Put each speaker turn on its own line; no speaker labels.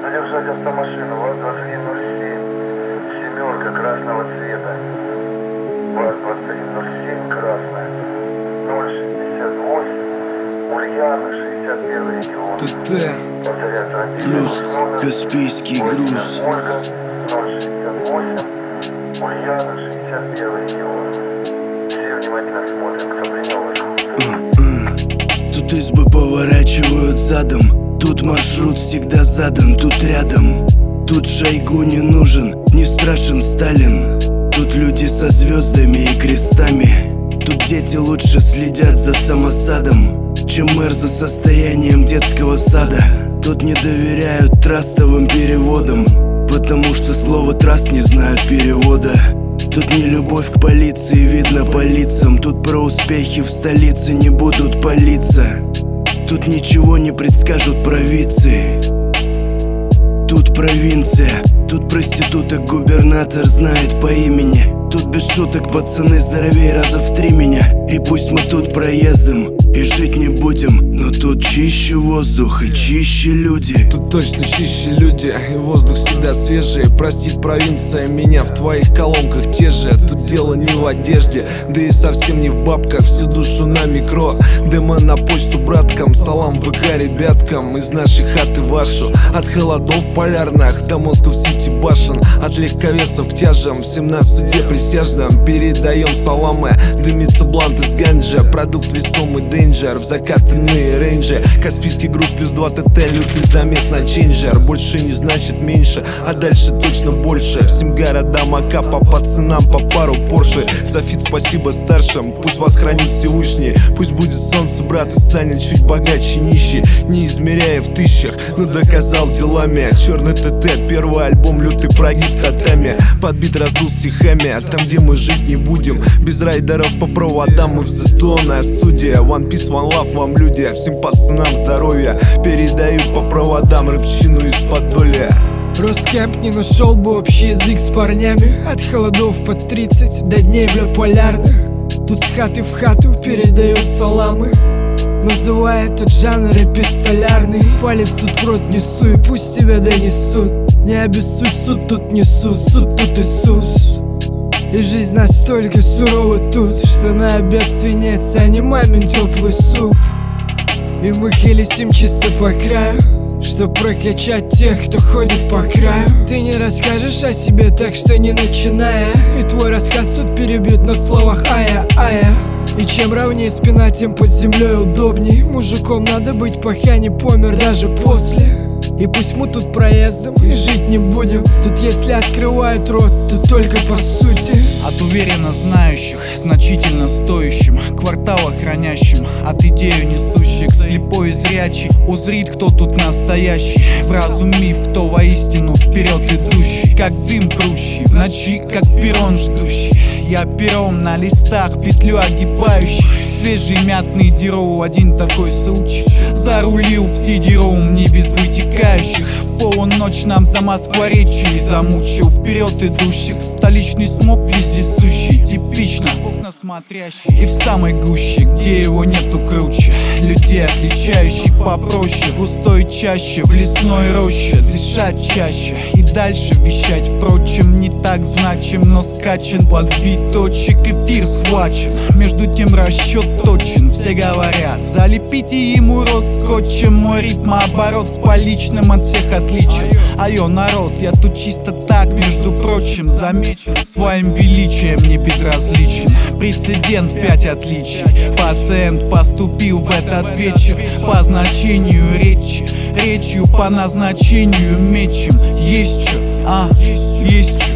Задержать автомашину ВАЗ-2107, семерка красного цвета. ВАЗ-2107 красная, 068, Ульяна, 61 регион.
ТТ плюс Каспийский груз.
Ольга, 068, Ульяна, 61 регион. Все внимательно смотрим, кто принял вашу.
Тут избы поворачивают задом. Тут маршрут всегда задан, тут рядом. Тут Шойгу не нужен, не страшен Сталин. Тут люди со звездами и крестами. Тут дети лучше следят за самосадом, чем мэр за состоянием детского сада. Тут не доверяют трастовым переводам, потому что слово траст не знают перевода. Тут не любовь к полиции видно по лицам. Тут про успехи в столице не будут палиться. Тут ничего не предскажут провинции. Тут провинция, тут проституток губернатор знает по имени. Тут без шуток пацаны здоровее раза в 3 меня. И пусть мы тут проездом и жить не будем, но тут чище воздух и чище люди.
Тут точно чище люди, и воздух всегда свежий. Простит провинция меня, в твоих колонках те же. Тут дело не в одежде, да и совсем не в бабках. Всю душу на микро, демо на почту браткам. Салам ВК ребяткам, из нашей хаты вашу. От холодов полярных до Москов-Сити башен. От легковесов к тяжам, всем на суде присяжным передаем саламы. Дымится блант из ганджа, продукт весомый дейнджер. В закатанные рейнджи, Каспийский груз плюс 2 ТТ, лютый замес на ченджер. Больше не значит меньше, а дальше точно больше. Всем городам АК по пацанам по пару Порше. За фит спасибо старшим, пусть вас хранит Всевышний. Пусть будет солнце, брат, и станет чуть богаче нищий. Не измеряя в тысячах, но доказал делами. Черный ТТ, первый альбом, лютый прогиб татами. Подбит раздул стихами, там где мы жить не будем. Без райдеров по проводам мы в зетонная студия. One Piece, One Love вам люди, всем пацанам здоровья. Передаю по проводам рыбчину из Подолья.
Роскэмп не нашел бы общий язык с парнями. От холодов под 30 до дней бля полярных. Тут с хаты в хату передают саламы, называя этот жанр эпистолярный. Палец тут в рот несу, и пусть тебя донесут. Не обессудь, суд тут несут, суд тут Иисус. И жизнь настолько сурова тут, что на обед свинец, а не мамин теплый суп. И мы хелесим чисто по краю, чтоб прокачать тех, кто ходит по краю. Ты не расскажешь о себе, так что не начиная. И твой рассказ тут перебьют на словах ая-ая. И чем ровнее спина, тем под землей удобней. Мужиком надо быть, пока не помер даже после. И пусть мы тут проездом и жить не будем. Тут если открывают рот, то только по сути.
От уверенно знающих, значительно стоящим, квартал охранящим, от идею несущих, слепой и зрячий узрит, кто тут настоящий. В разум миф, кто воистину вперед идущий, как дым прущий, в ночи, как перрон ждущий. Я пером на листах, петлю огибающий, свежий мятный деру, один такой случай. Зарулил в сидером, не без вытекающих. В полуночь нам за Москворечье замучил вперед идущих. Столичный смог вездесущий, типично в окна смотрящий. И в самой гуще, где его нету круче, людей отличающий попроще. Густой чаще, в лесной роще, дышать чаще и дальше вещать. Впрочем, не так значим, но скачен под биточек, эфир схвачен. Между тем расчет точен, все говорят, залепите ему рот скотчем. Мой рифмооборот с поличным от всех отличен. Айо, народ, я тут чисто так, между прочим, замечен. Своим величием не безразличен. Прецедент 5 отличий. Пациент поступил в этот вечер по значению речи, речью по назначению мечем. Есть чё, есть чё.